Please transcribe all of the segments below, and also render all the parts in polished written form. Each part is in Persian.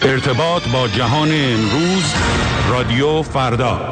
ارتباط با جهان امروز، رادیو فردا.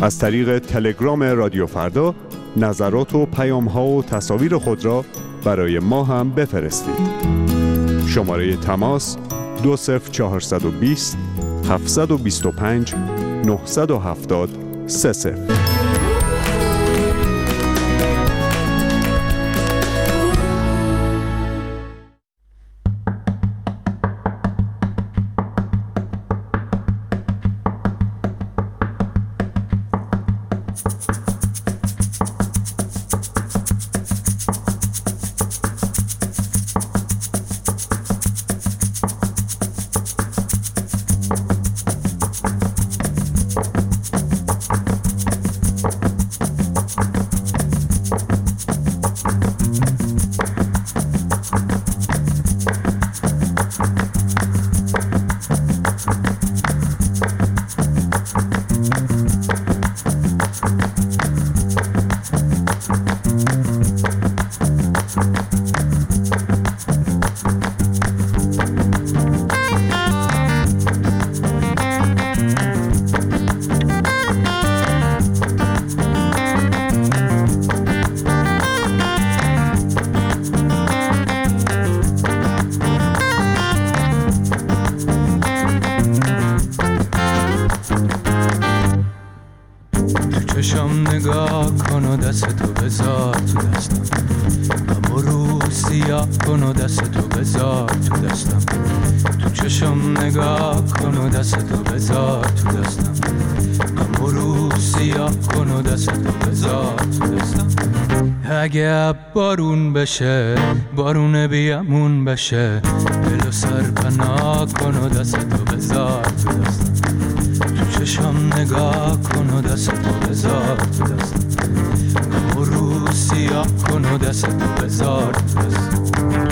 از طریق تلگرام رادیو فردا نظرات و پیام‌ها و تصاویر خود را برای ما هم بفرستید. شماره تماس 20420 725 970 30. نگاه کن و دستتو بذار تو دستم، همو رو سیاه کن و دستتو بذار تو دستم، تو چشم نگاه کن و دستتو بذار تو دستم، همو رو سیاه کن و دستتو بذار تو دستم. اگه بارون بشه بارون بیامون بشه، دل و سر پناه کن و دستتو بذار تو دستم، تو چشم نگاه کن و دستتو بذار تو دستم، همو رو سیاه کن و دستتو بذار تو دستم.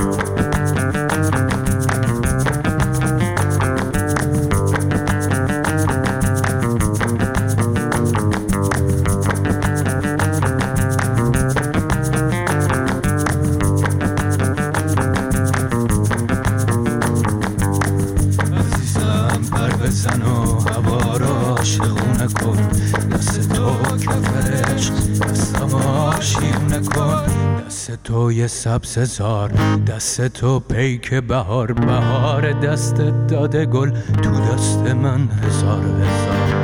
بزن و هوا را شغونه کن، دست تو کفرش دستم آشیونه کن، دست تو یه سبززار، دست تو پیک بهار، بهار دست داده گل تو دست من هزار هزار.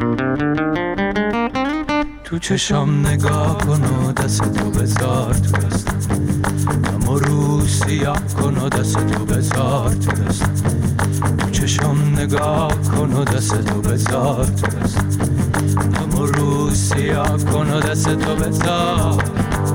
تو چشم نگاه کن و دست تو بذار تو دستم، همو رو سیاه کن و دست تو بذار تو دستم، تو چشم نگاه کن و دست تو بذار تو دستم، همو رو سیاه کن و دست تو بذار.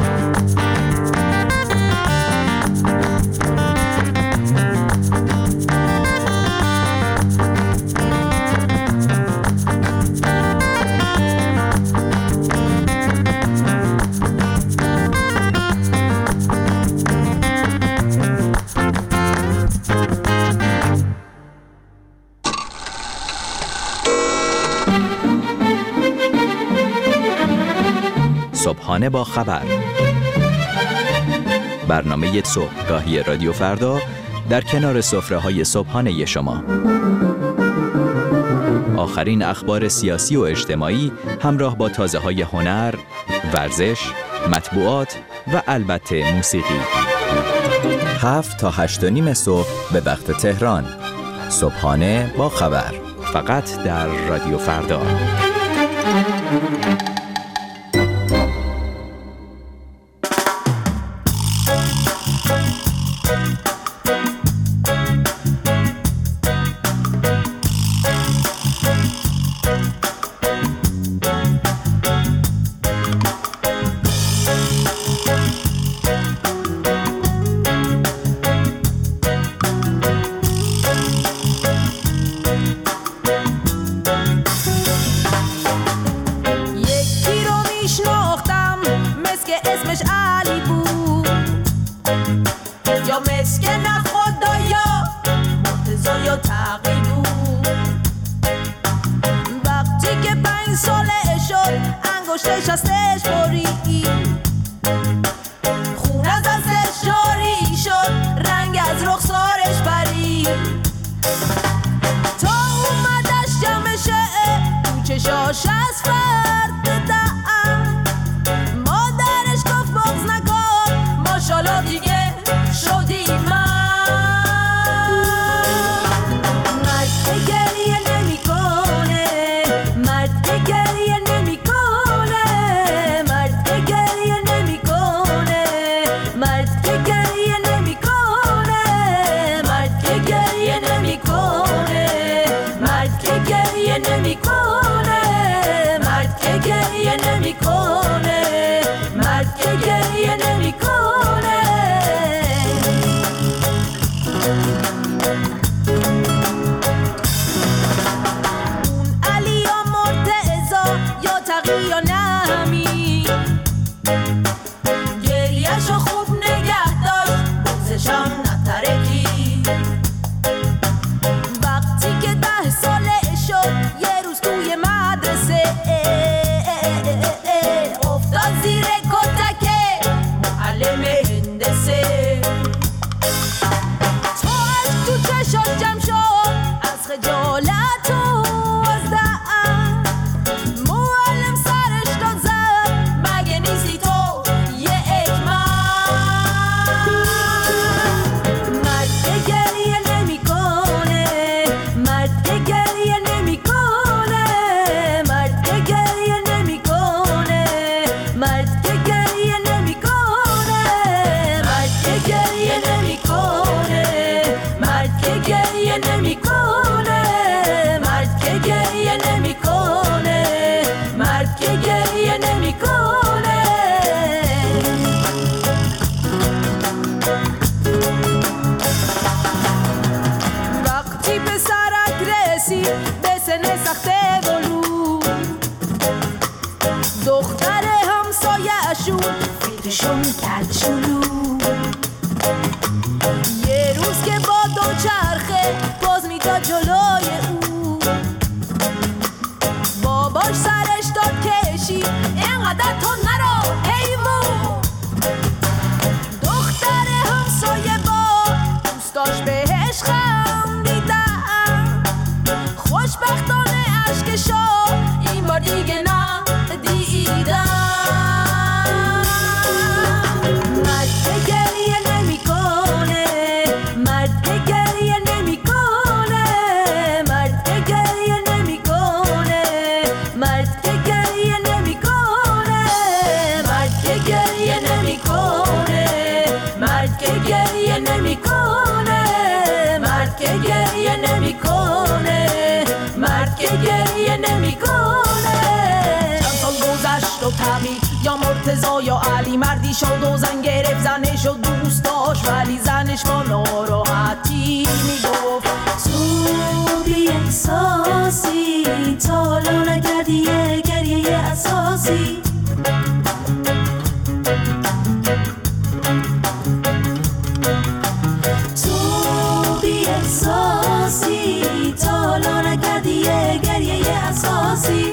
صبحانه با خبر، برنامه صبحگاهی رادیو فردا در کنار سفره‌های صبحانه شما. آخرین اخبار سیاسی و اجتماعی همراه با تازه‌های هنر، ورزش، مطبوعات و البته موسیقی. 7 تا 8:30 صبح به وقت تهران. صبحانه با خبر، فقط در رادیو فردا. یک به سن سخت بلو، دختر همسایه‌شون فکرشون کرد شلو. یه روز که با دوچرخه باز میداد جلوی او، باباش سرش داد کشید اینقدر تو نرو حیوون. دختر همسایه با دوستاش بهش خندیدن، خوشبختانه اشکشو این بار دیگه ندیدن. مرد که گریه نمی‌کنه، مرد که گریه نمی‌کنه، مرد که گریه نمی‌کنه، مرد که گریه نمی‌کنه، مرد که گریه نمی‌کنه، مرد که گریه نمی‌کنه، مرد که گریه نمی‌کنه، مرد که گریه نمی‌کنه. چند سال گذشت و طبیعی یا مرتضی یا علی، مردی شد و زن گرفت زنش و دوست داشت، ولی زنش با ناراحتی میگفت تو بی احساسی، تا حالا نکردی یه گریه اساسی. تو بی احساسی، تا حالا نکردی یه گریه اساسی.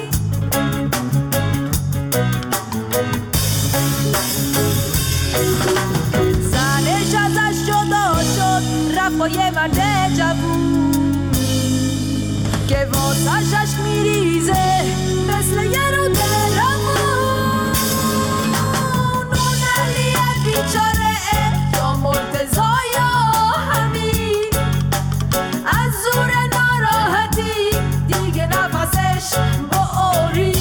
زنش ازش جدا شد رفت با یه مرد جوون که واسش عشق میریزه مثل یه رود روون. اون علیه بیچاره یا مرتضی یا حمید، از زور ناراحتی دیگه نفسش بارید.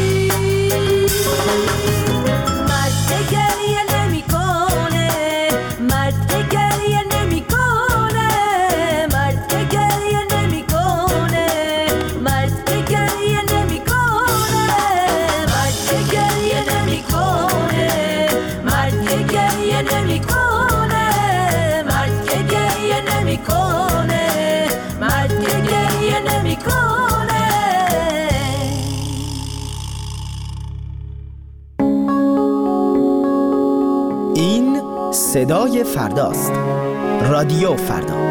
مرد که گریه نمی‌کنه، مرد که گریه نمی‌کنه، مرد که گریه نمی‌کنه، مرد که گریه نمی‌کنه، مرد که گریه نمی‌کنه، مرد که گریه نمی‌کنه، مرد که گریه نمی‌کنه، مرد که گریه نمی‌کنه. این صدای فرداست. رادیو فردا.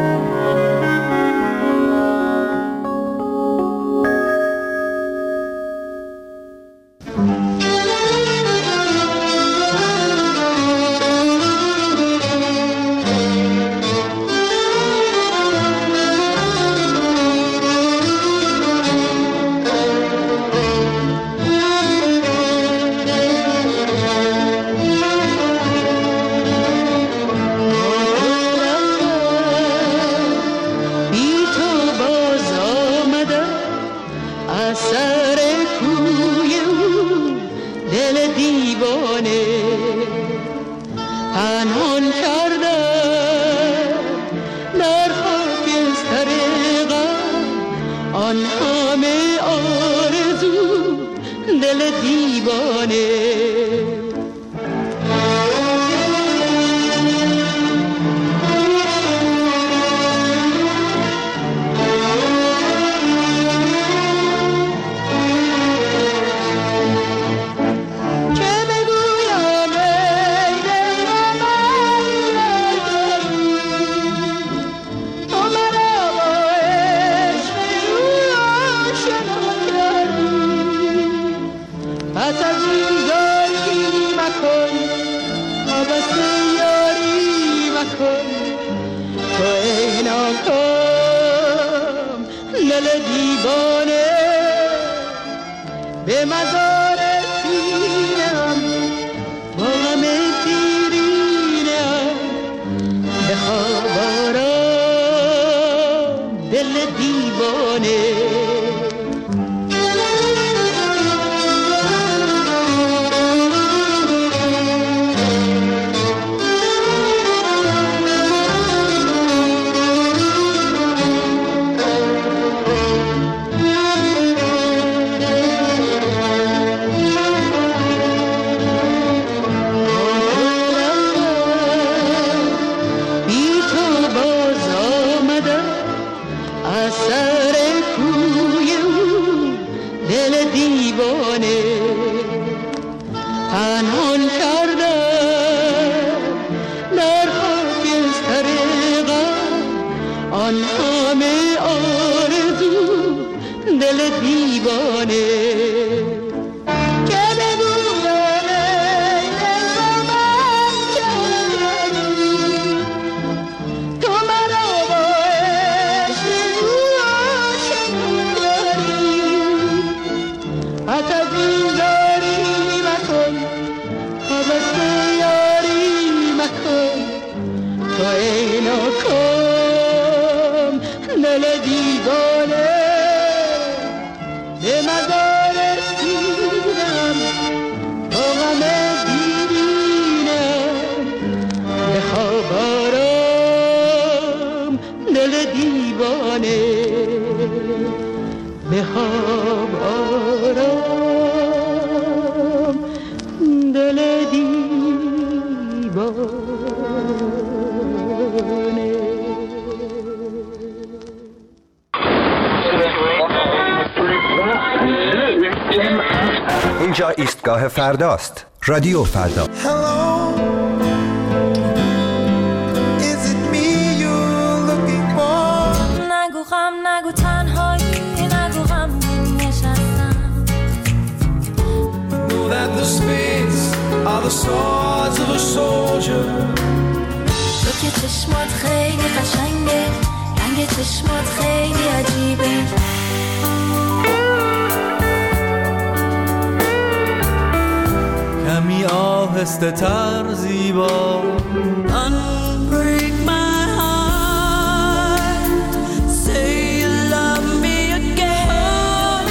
آن همه آرزو دل دیوانه که بگویم ای دل من چندی تو مرا با عشق چنین داری پس از این داری مکن حبس یاری مکن تو ای ناکام دل دیوانه به مزار رسیدم با غم دیرینم به خواب آرام دل دیوانه به خواب آرام دل دیوانه. اینجا ایستگاه فرداست. رادیو فردا. نگو غم نگو تنهایی نگو غم نشستم تو که چشمات خیلی قشنگه رنگ چشمات خیلی عجیبه کمی آهسته تر زیبا Unbreak my heart Say you love me again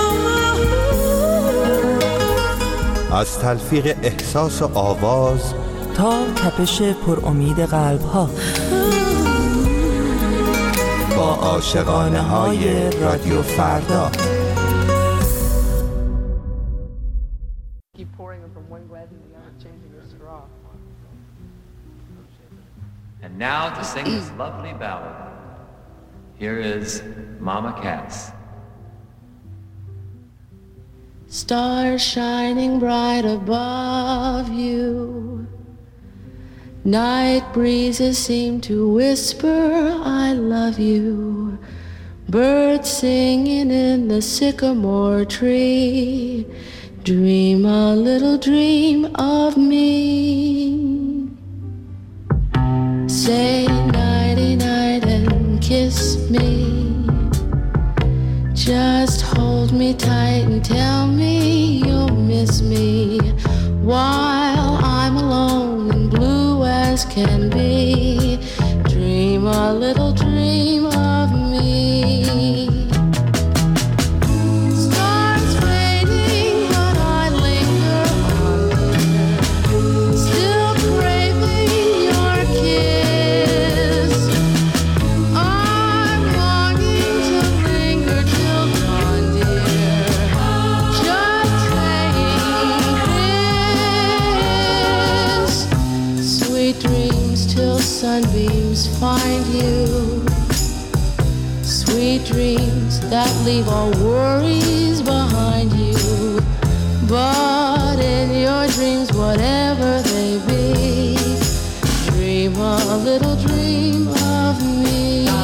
از تلفیق احساس و آواز تا تپش پر امید قلب ها با عاشقانه های رادیو فردا. And now to sing this lovely ballad, here is Mama Cass. Stars shining bright above you. Night breezes seem to whisper, I love you. Birds singing in the sycamore tree. Dream a little dream of me. Say nighty night and kiss me. Just hold me tight and tell me you'll miss me while I'm alone and blue as can be. Dream a little dream of me. Stars fading, but I linger on there, still craving your kiss. I'm longing to linger till dawn, dear. Just saying this. Sweet dreams till sunbeams find you. Sweet dreams that leave all worries behind you. But in your dreams, whatever they be, dream a little dream of me.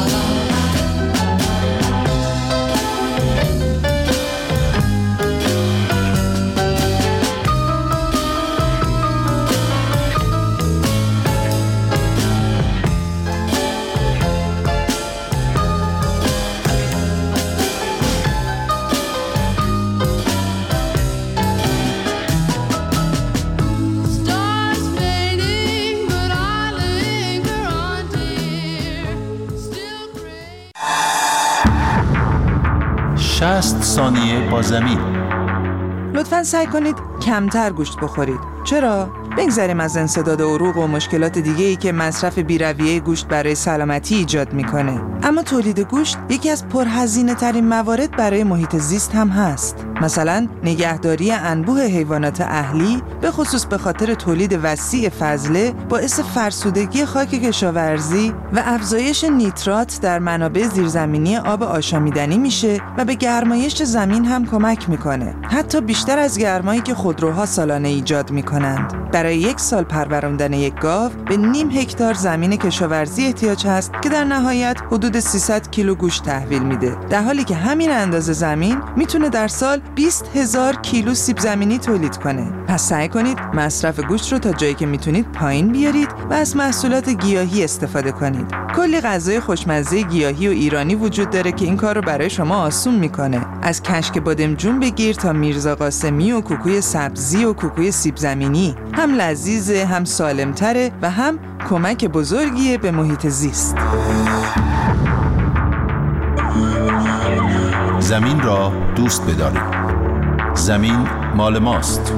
Stars fading, but I linger on, dear. Still craving. 60 ثانیه با زمین. لطفاً سعی کنید کمتر گوشت بخورید. چرا؟ بگذریم از انسداد عروق و مشکلات دیگه‌ای که مصرف بی‌رویه گوشت برای سلامتی ایجاد میکنه. اما تولید گوشت یکی از پرهزینه‌ترین موارد برای محیط زیست هم هست. مثلا نگهداری انبوه حیوانات اهلی به خصوص به خاطر تولید وسیع فضله باعث فرسودگی خاک کشاورزی و افزایش نیترات در منابع زیرزمینی آب آشامیدنی میشه و به گرمایش زمین هم کمک میکنه، حتی بیشتر از گرمایی که خودروها سالانه ایجاد میکنند. برای 1 سال پروراندن یک گاو به 0.5 هکتار زمین کشاورزی احتیاج هست که در نهایت حدود 300 کیلو گوشت تحویل میده، در حالی که همین اندازه زمین میتونه در سال 20,000 کیلو سیب زمینی تولید کنه. پس سعی کنید مصرف گوشت رو تا جایی که میتونید پایین بیارید و از محصولات گیاهی استفاده کنید. کلی غذای خوشمزه گیاهی و ایرانی وجود داره که این کار رو برای شما آسون میکنه. از کشک بادمجون بگیر تا میرزا قاسمی و کوکوی سبزی و کوکوی سیب زمینی، هم لذیذه، هم سالمتره و هم کمک بزرگیه به محیط زیست. زمین را دوست بدارید. زمین مال ماست.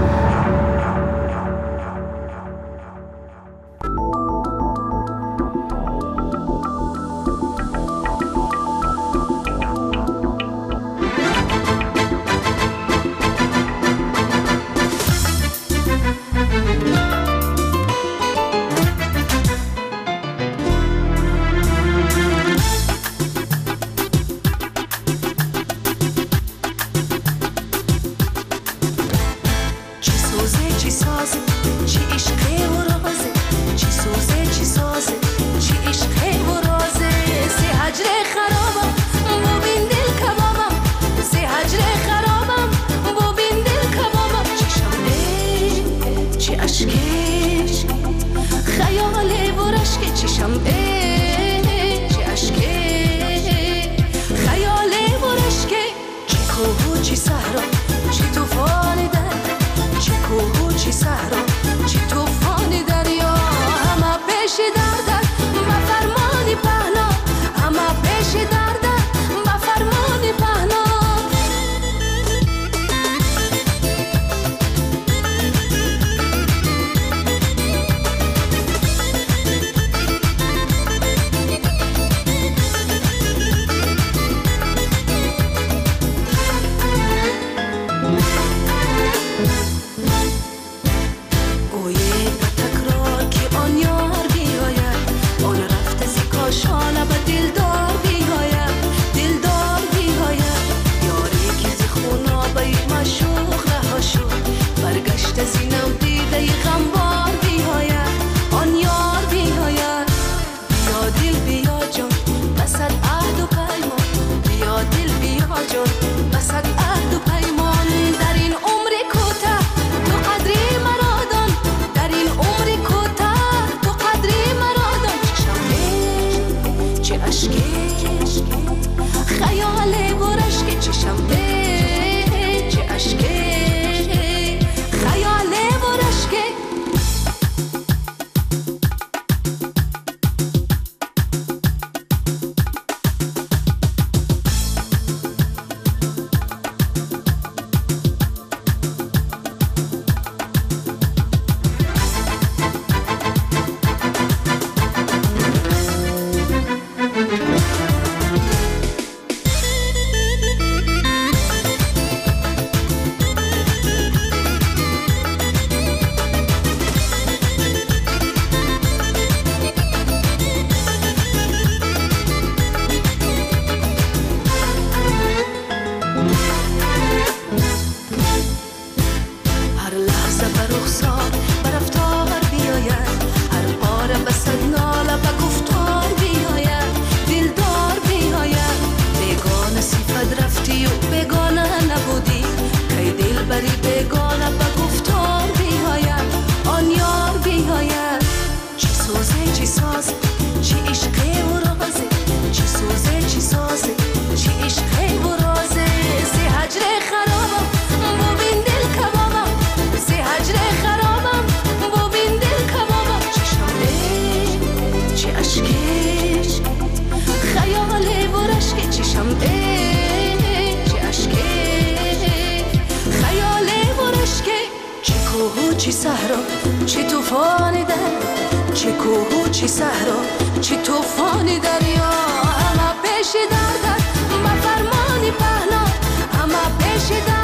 چی صحرا چی طوفانی در چی کوه و چی صحرا چی طوفانی دریا همه پیش دردت ما فرمانی پهنا همه پیش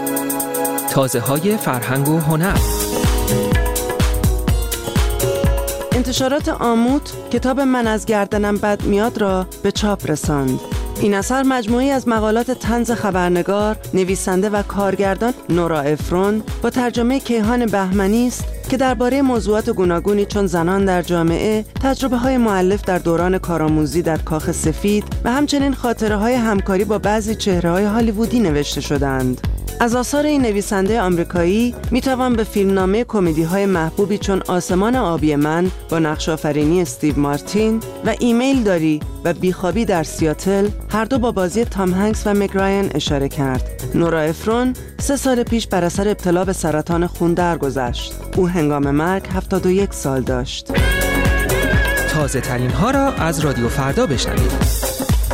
تازه‌های فرهنگ و هنر. انتشارات آموت کتاب من از گردنم بد میاد را به چاپ رساند. این اثر مجموعی از مقالات طنز خبرنگار، نویسنده و کارگردان نورا افرون با ترجمه کیهان بهمنی است که درباره موضوعات گوناگونی چون زنان در جامعه، تجربه‌های مؤلف در دوران کارآموزی در کاخ سفید و همچنین خاطره‌های همکاری با بعضی چهره‌های هالیوودی نوشته شدند. از آثار این نویسنده آمریکایی میتوان به فیلمنامه کمدی‌های محبوبی چون آسمان آبی من با نقش‌آفرینی استیو مارتین و ایمیل داری و بیخوابی در سیاتل، هر دو با بازی تام هنگس و مگ رایان اشاره کرد. نورا افرون 3 سال پیش بر اثر ابتلا به سرطان خون درگذشت. او هنگام مرگ 71 سال داشت. تازه ترین ها را از رادیو فردا بشنوید.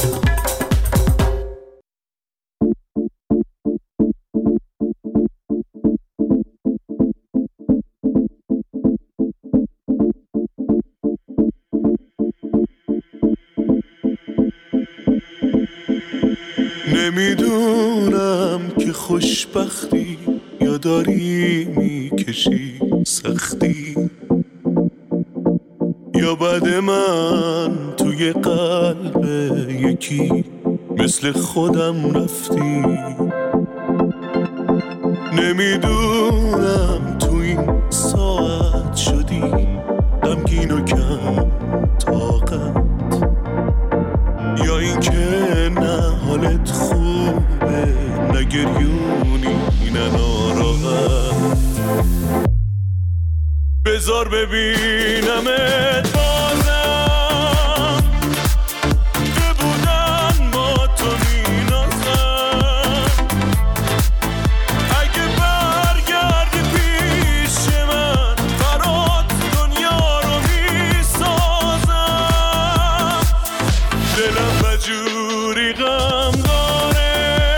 نمیدونم که خوشبختی یا داری میکشی سختی، یا بعد من توی قلب یکی مثل خودم رفتی. نمیدونم تو این ساعت شدی غمگین و کم طاقت، یا این که نه حالت خوبه نه گریونی نه ناراحت. بذار ببینمت بازم که بودن با تو مینازم. اگه برگردی پیش من برات دنیا رو میسازم. دلم بجوری غم داره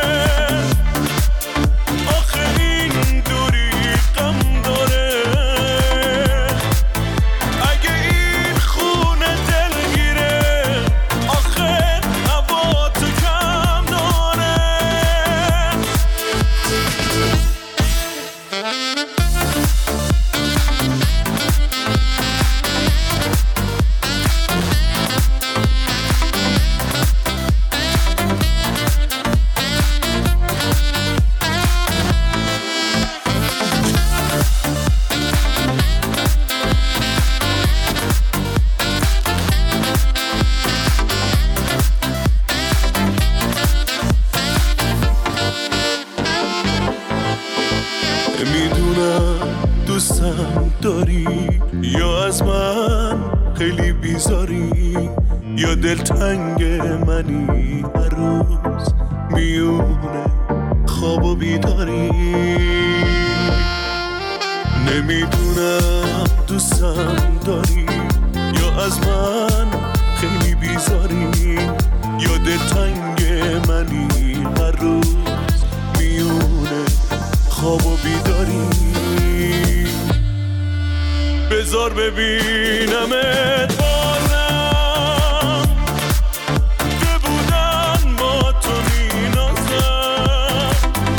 آخه این دوری غم داره. اگه این خونه دلگیره آخه هوا تو کم داره. نمیدونم دوستم داری یا از من خیلی بیزاری، یا دلتنگ منی هر روز میونه خواب و بیداری. نمیدونم دوستم داری یا از من خیلی بیزاری، یا دلتنگ منی هر روز میونه خواب و بیداری. بذار ببینمت بازم که بودن با تو مینازم.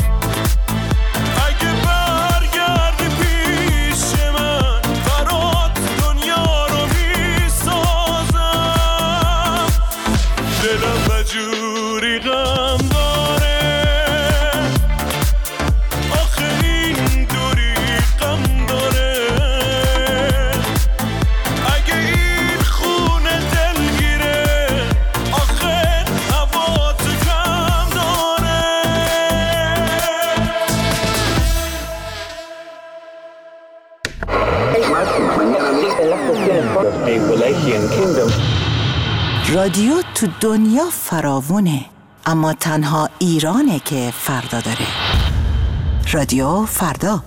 اگه برگردی پیش من برات دنیا رو میسازم. دلم بجوری غم داره آخه این دوری غم داره. اگه این خونه دلگیره آخه هوا تو کم داره. رادیو تو دنیا فراوونه، اما تنها ایرانه که فردا داره. رادیو فردا.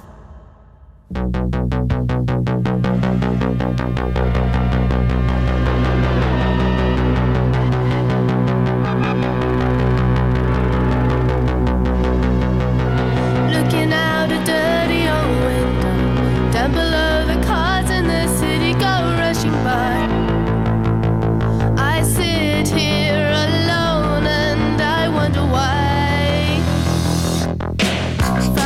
Looking out a dirty old window, down below the cars in the city go rushing by. I sit here alone and I wonder why.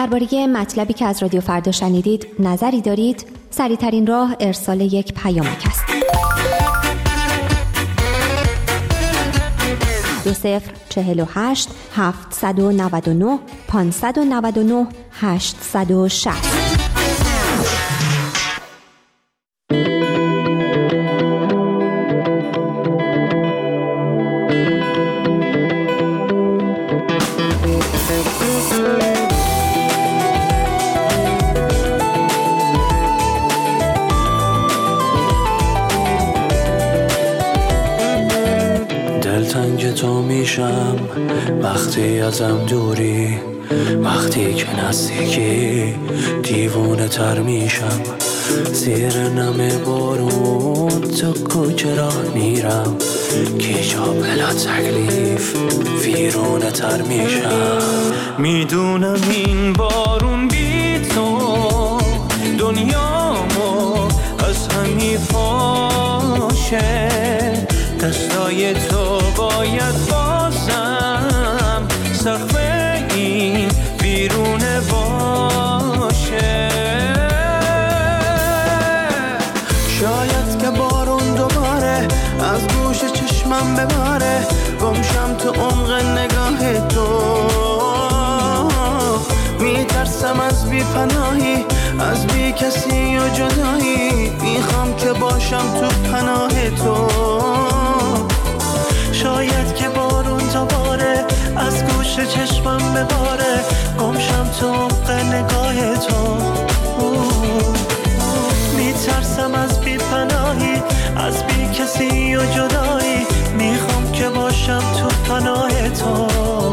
درباره مطلبی که از رادیو فردا شنیدید نظری دارید؟ سریع‌ترین راه ارسال یک پیامک است. 2048 799 599 860. دلتنگ تو میشم وقتی ازم دوری، وقتی که نزدیکی دیوونه تر میشم. زیر نم بارون تو کوچه راه میرم، کیجا بلا تکلیف ویرونه تر میشم. میدونم این بارون بی تو دنیامو از هم میپاشه، دستای تو باید بازم سقف این بیرونه باشه. شاید که بارون دوباره از گوش چشمم بباره، گمشم تو عمق نگاه تو. میترسم از بی پناهی، از بی کسی و جدایی، میخوام که باشم تو پناه تو. شاید که بارون دوباره از گوش چشمم بباره، گمشم تو عمق نگاه تو. میترسم از بی پناهی، از بی کسی و جدایی، میخوام که باشم تو پناه تو.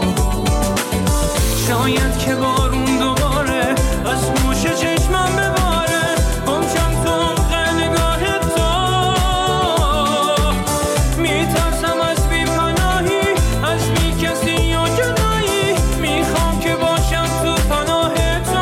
شاید که بارون دوباره از گوش چشمم بباره، گمشم تو عمق نگاه تو. میترسم از بی پناهی، از بی کسی و جدایی، میخوام که باشم تو پناه تو.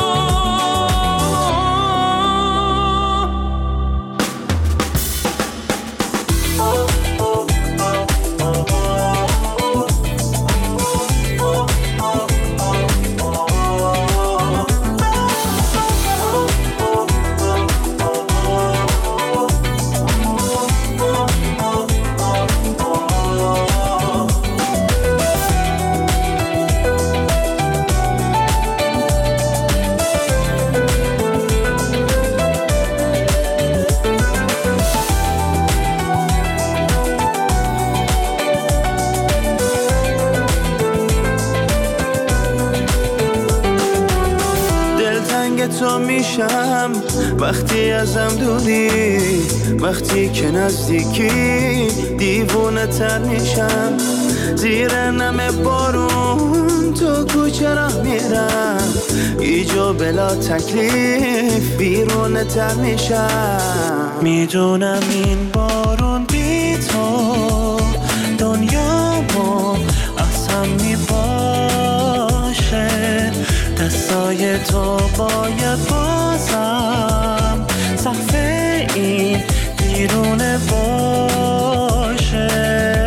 تو میشم وقتی ازم دوری، وقتی که نزدیکی دیوونه تر میشم. زیر نم بارون تو کوچه راه میرم، ایجا بلا تکلیف بیرونه تر میشم. میدونم این بارون بی تو دنیامو از هم میپاشه، دستای تو باید بازم سقف این بیرونه باشه.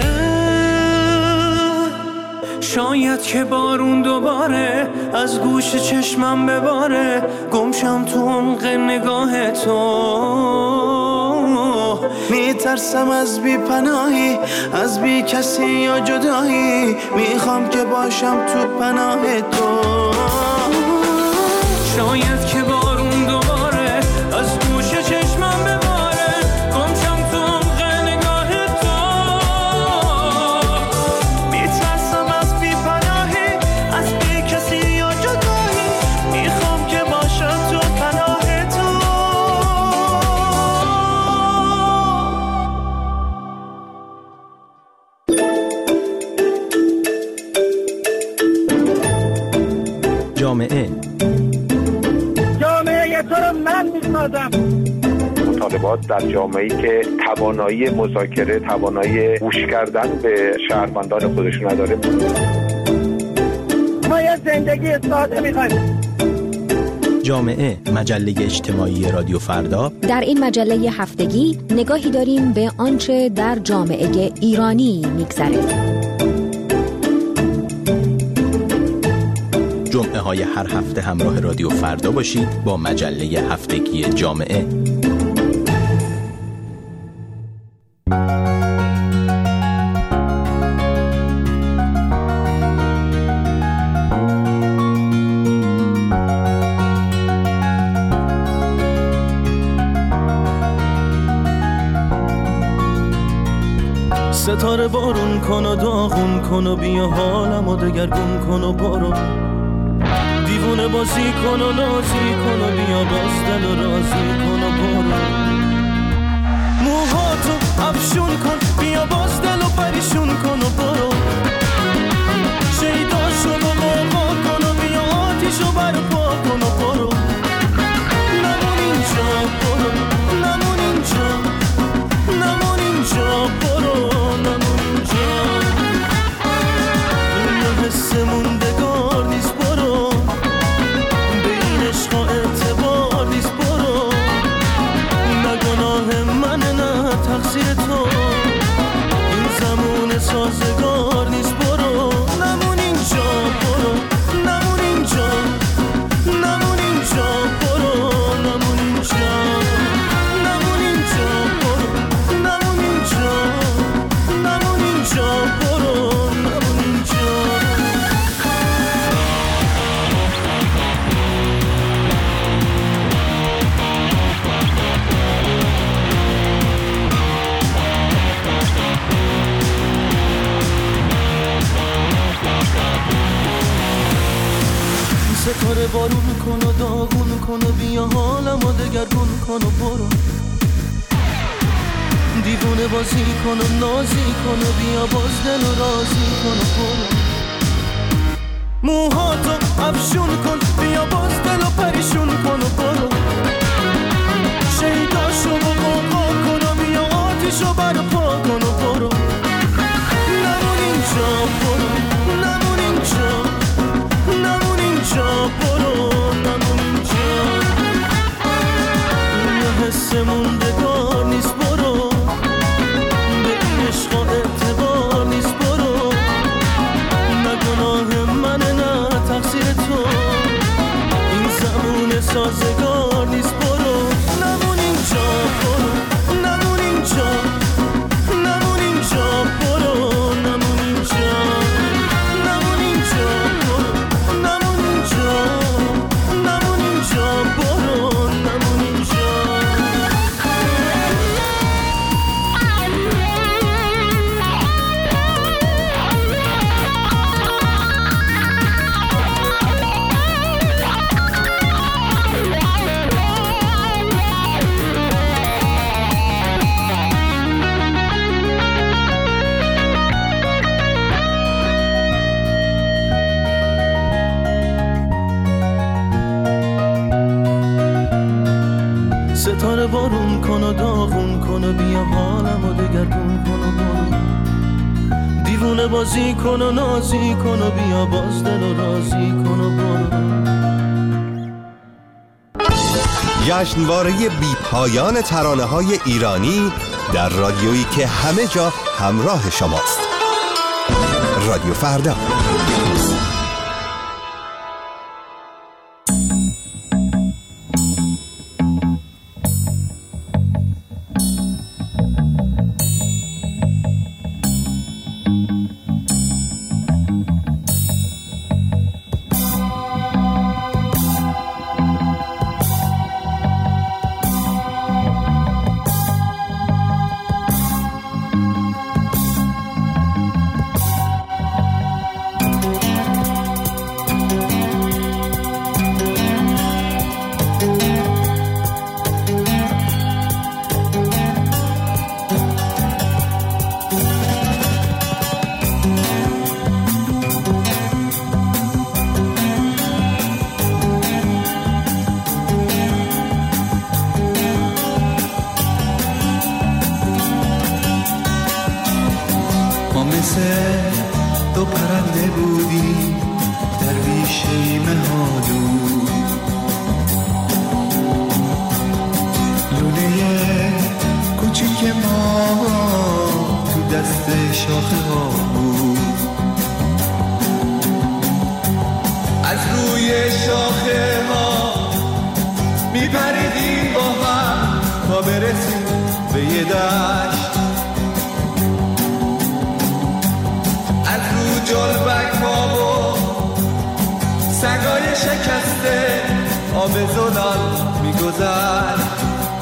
شاید که بارون دوباره از گوش چشمم بباره، گمشم تو عمق نگاه تو. میترسم از بی پناهی، از بی کسی یا جدایی، میخوام که باشم تو پناه تو. شاید که بارون دوباره از گوش چشمم بباره، گمشم تو عمق نگاه تو. میترسم از بی پناهی، از بی کسی یا جدایی، میخوام که باشم تو پناه تو. جامعه تو رو من میسازم. مطالبات در جامعه‌ای که توانایی مذاکره، توانایی گوش کردن به شهروندان خودشون نداره. ما یه زندگی ساده میخوایم. جامعه، مجله اجتماعی رادیو فردا. در این مجله هفتگی نگاهی داریم به آنچه در جامعه ایرانی میگذره. جمعه برنامه‌های هر هفته همراه رادیو فردا باشید با مجله هفتگی جامعه. ستاره بارون کن و داغون کن و بیا حالمو دگرگون کن و برو، دیوونه بازی کن و نازی کن و بیا باز دل و رازی کن و برو، موهاتو افشون کن بیا باز دل و پریشون کن و برو، شیداشو با قاقا کن و بیا آتیشو برپا کن و برو، نمون اینجا برو، نمون اینجا، نمون اینجا برو، نمون اینجا، دنیا حس موندگار نیست برو، به این عشقا اعتبار نیست برو، نه گناه منه نه تقصیر تو، این زمون سازگار نیست برو، نمون اینجا برو، نمون اینجا، نمون اینجا برو، نمون اینجا، نمون اینجا برو، نمون اینجا، نمون اینجا برو، نمون اینجا. ستاره بارون کن و داغون کن و بیا حالمو دگرگون کن و برو، دیوونه بازی کن و نازی کن و بیا باز دل و رازی کن و برو، موهاتو افشون کن بیا باز دل و پریشون کن و برو، شیداشو با قاقا کن و بیا آتیشو برپا کن و برو، نمون اینجا برو، نمون اینجا، نمون اینجا برو، نمون اینجا، دنیا حس موندگار نیست برو، به این عشقا اعتبار نیست برو، نه گناه منه نه تقصیر تو، این زمون سازگار نیست برو، نمون اینجا برو، نمون اینجا، نمون اینجا برو، نمون اینجا، نمون اینجا برو، نمون اینجا، نمون اینجا برو، نمون اینجا. ستاره بارون کن و داغون کن و بیا حالمو دگرگون کن و برو، دیوونه بازی کن و نازی کن و بیا باز دل و رازی کن و برو. جشنواره بی پایان ترانه‌های ایرانی در رادیویی که همه جا همراه شماست. رادیو فردا. دو پرنده بودی در بیشه مهالو، لوله کوچیک ما تو دست شاخه ها بود، از روی دشت، از رو جلبک ها و سگای شکسته آب زلال میگذشت.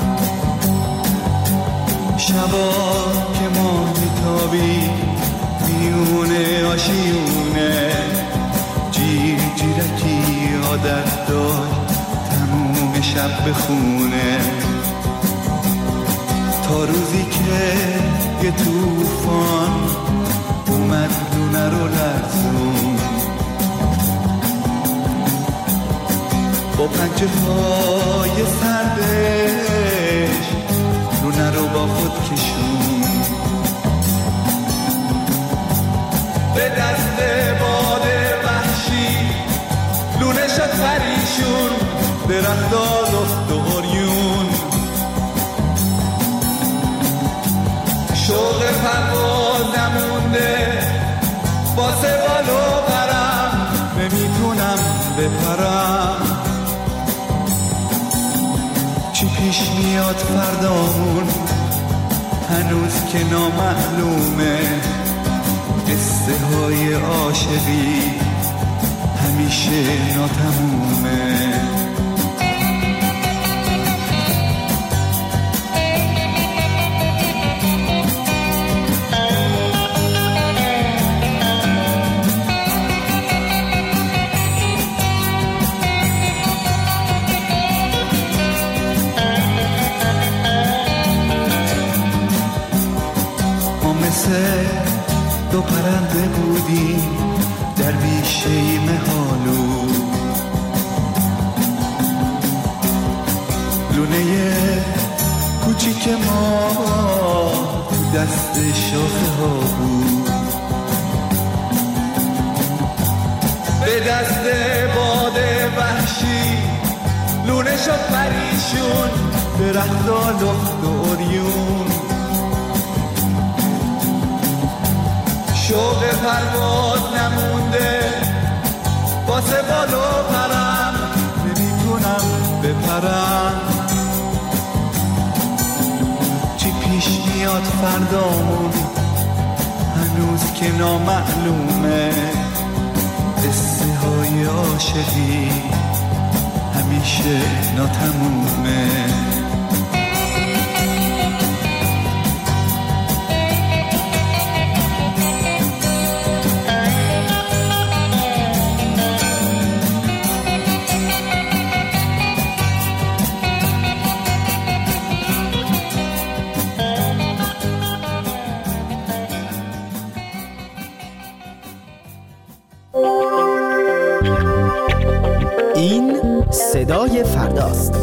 شبا که ما میتابیم میونه آشیونه، جیر جیرکی عادت داشت تموم شب بخونه، تا روزی که یه توفان اومد لونه رو لرزون، با پنجه های سردش لونه رو با خود کشون، به دست باد وحشی لونه شد پریشون، درختا لخت و عریون، شوق پرواز نمونده واسه بال و پرم، نمیتونم بپرم. چی پیش میاد فردامون هنوز که نامعلومه، قصه های عاشقی همیشه ناتمومه. دو پرنده بودیم در بیشه مهالو، لونه کوچیک ما تو دست شاخه ها بود، به دست باد وحشی لونه شد پریشون، درختا لخت و عریون، شوق پرواز نمونده واسه بال و پرم، نمیتونم بپرم. چی پیش میاد فردامون هنوز که نامعلومه، قصه های عاشقی همیشه ناتمومه. صدای فرداست.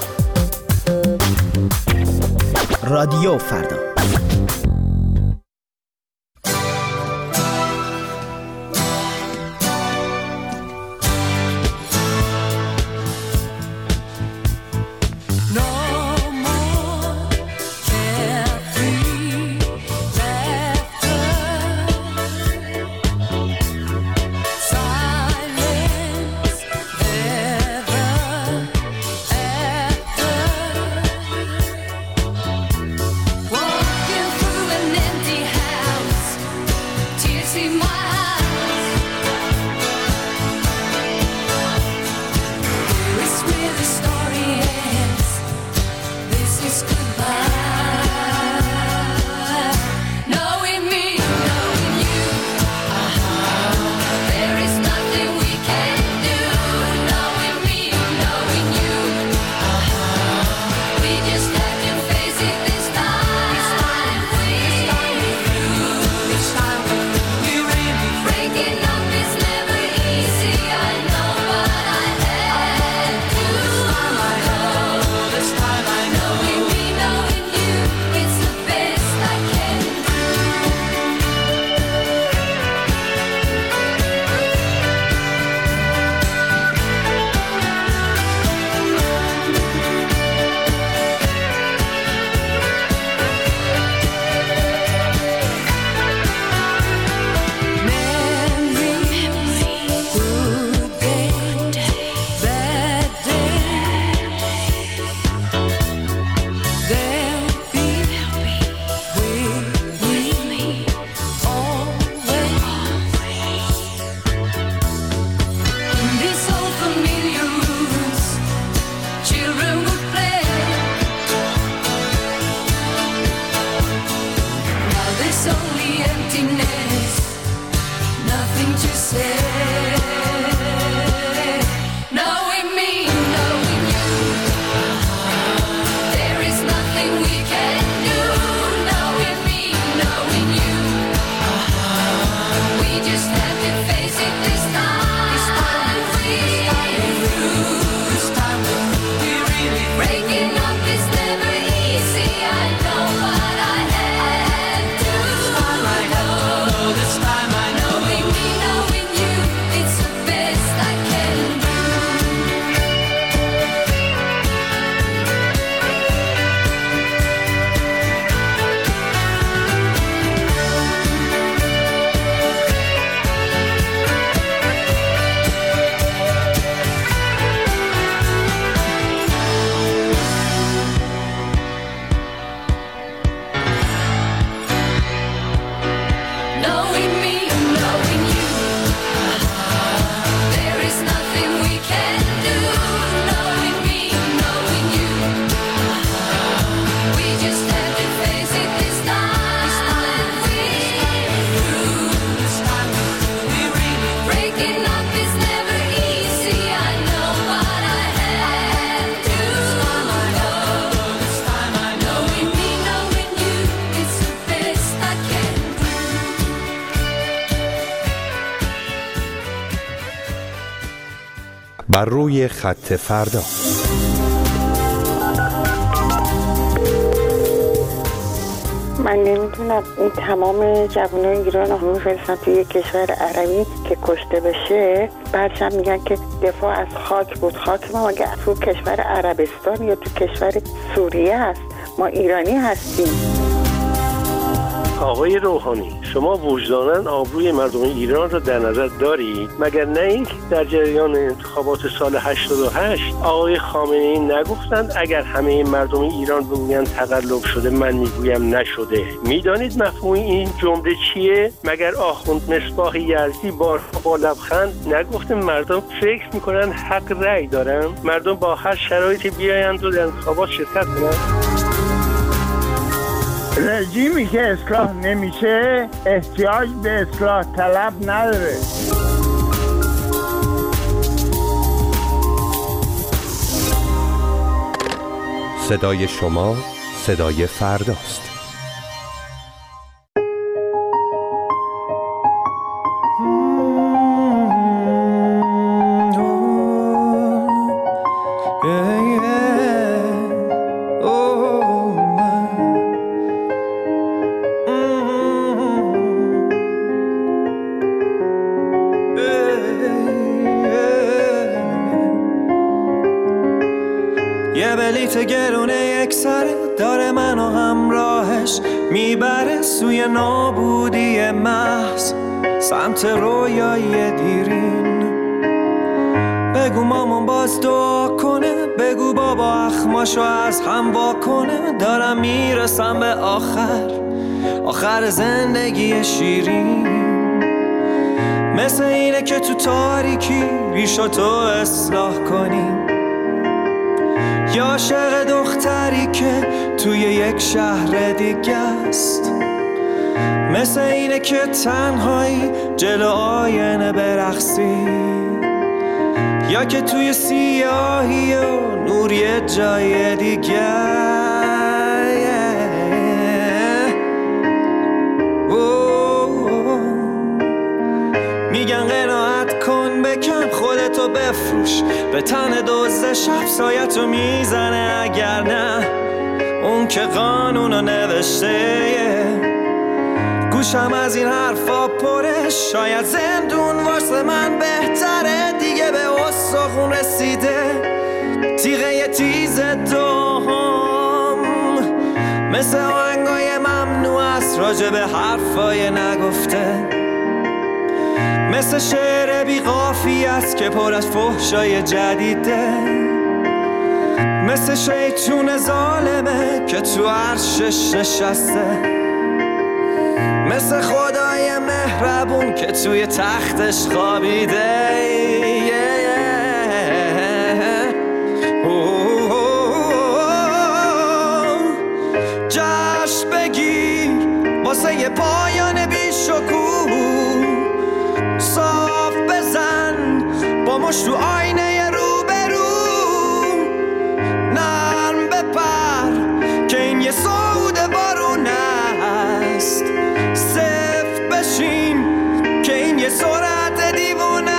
رادیو فردا. Whoa. بر روی خط فردا. من نمیدونم این تمام جوانای ایران رو میفرستن توی یک کشور عربی که کشته بشه، بعدش هم میگن که دفاع از خاک بود. خاک ما مگه تو کشور عربستان یا تو کشور سوریه هست؟ ما ایرانی هستیم. آقای روحانی، شما وجداناً آبروی مردم ایران را در نظر دارید؟ مگر نه اینکه در جریان انتخابات سال 88 آقای خامنه‌ای نگفتند اگر همه مردم ایران بگویند تقلب شده من میگویم نشده؟ میدانید مفهوم این جمله چیه؟ مگر آخوند مصباح یزدی بارها با لبخند نگفته مردم فکر میکنن حق رأی دارن؟ مردم با هر شرایطی بیایند و در انتخابات شرکت کنند؟ رژیمی که اصلاح نمیشه احتیاج به اصلاح طلب نداره. صدای شما صدای فرداست. یه بلیت گرونه یک سره داره منو همراهش میبره سوی نابودی محض، سمت رویای دیرین. بگو مامان باز دعا کنه، بگو بابا اخماشو از هم وا کنه. دارم میرسم به آخر زندگی شیرین. مثل اینه که تو تاریکی ریشاتو اصلاح کنی، یا عاشق دختری که توی یک شهر دیگه است. مثل اینه که تنهایی جلو آینه برقصی، یا که توی سیاهی و نوری جای دیگه. میگن قناعت کن بکن خودتو بفروش، به تن دزد شب سایتو میزنه اگر نه اون که قانونو نوشته. گوشم از این حرفا پره، شاید زندون واسه من بهتره. دیگه به استخون رسیده تیغه تیز دوم، مثل آهنگای ممنوع است راجع به حرفای نگفته. مثل شعر بی قافیه است که پر از فحشای جدیده. مثل شیطون ظالمه که تو عرشش نشسته. مثل خدای مهربون که توی تختش خوابیده. جشن بگیر واسه یه پایان بی شکوه، صاف بزن با مشت تو آینه روبرو. نرم بپر که این یه صعود بارون است، صفر بشین که این یه سرعت دیوونه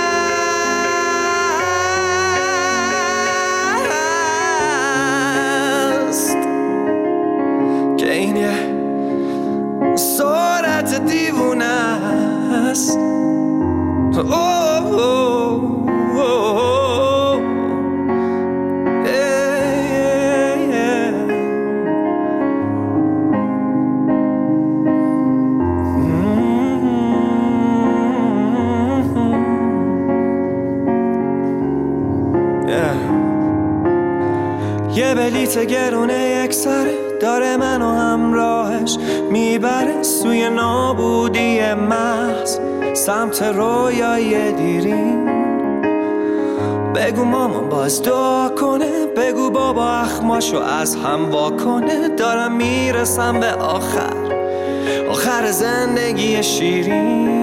است، که این یه سرعت دیوونه است. یه بلیت گرونه یک سره داره منو همراهش میبره سوی نابودی محض، سمت رویای دیرین. بگو مامان باز دعا کنه، بگو بابا اخماشو از هم وا کنه. دارم میرسم به آخر زندگی شیرین.